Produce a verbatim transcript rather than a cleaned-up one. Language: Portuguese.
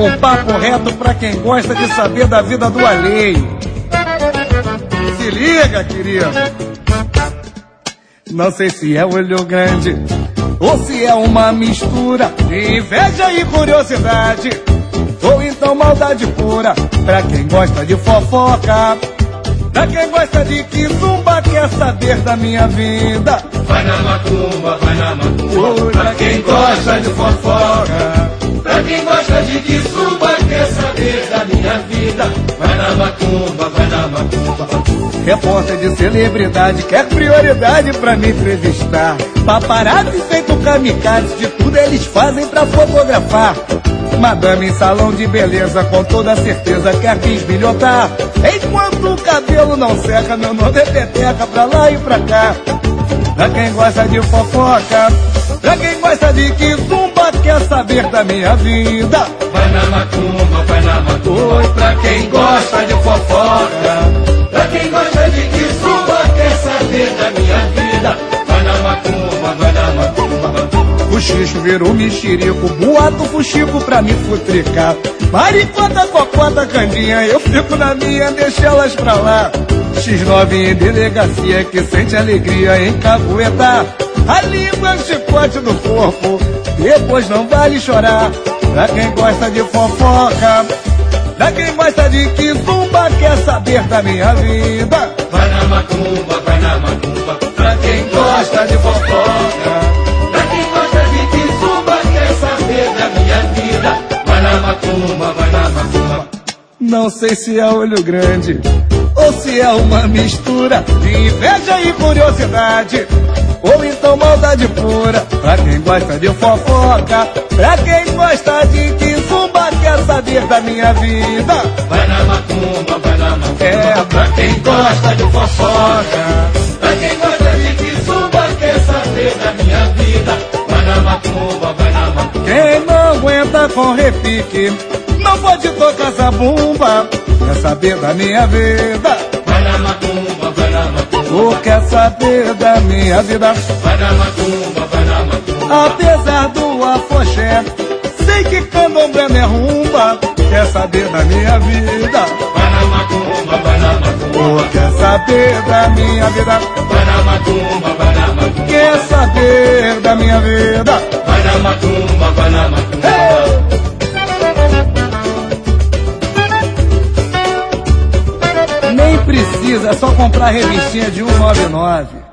um papo reto pra quem gosta de saber da vida do alheio. Se liga, querido. Não sei se é olho grande ou se é uma mistura de inveja e curiosidade, ou então maldade pura pra quem gosta de fofoca. Pra quem gosta de kizumba, quer saber da minha vida. Vai na macumba, vai na macumba. Pra quem gosta de fofoca. Pra quem gosta de kizumba, quer saber da minha vida. Vai na macumba, vai na macumba. Repórter de celebridade quer prioridade pra me entrevistar. Paparazzi feito kamikaze, de tudo eles fazem pra fotografar. Madame em salão de beleza, com toda certeza quer bisbilhotar. Enquanto o cabelo não seca, meu nome é peteca pra lá e pra cá. Pra quem gosta de fofoca, pra quem gosta de kizumba, quer saber da minha vida. Vai na macumba, vai na macumba. Oi, pra quem gosta de fofoca. Pra quem gosta de kizumba, quer saber da minha vida. Vai na macumba, vai na macumba. Fuxixo virou mexerico, boato fuxico pra me futricar. Maricota, cocota, candinha, eu fico na minha, deixa elas pra lá. X nove em delegacia que sente alegria em caguetar. A língua é o chicote do corpo, depois não vale chorar. Pra quem gosta de fofoca, pra quem gosta de kizumba, quer saber da minha vida. Vai na macumba, vai na macumba. Pra quem gosta de fofoca, pra quem gosta de kizumba, quer saber da minha vida. Vai na macumba, vai na macumba. Não sei se é olho grande ou se é uma mistura de inveja e curiosidade, ou então maldade pura. Pra quem gosta de fofoca, pra quem gosta de kizumba, quer saber da minha vida. Vai na macumba, vai na macumba. É, pra quem gosta de fofoca, pra quem gosta de kizumba, quer saber da minha vida. Vai na macumba, vai na macumba. quem não aguenta com repique, não pode tocar essa bomba. Quer saber da minha vida. Vai na macumba, vai na macumba. Ou quer saber da minha vida. Vai na macumba, vai na macumba. Apesar do afoxé, sei que candomblé não é rumba. Quer saber da minha vida. Vai na macumba, vai na macumba. Ou quer saber da minha vida. Vai na macumba, vai na macumba. Quer saber da minha vida. Vai na macumba, vai na macumba. Hey! Nem precisa, é só comprar a revistinha de cento e noventa e nove.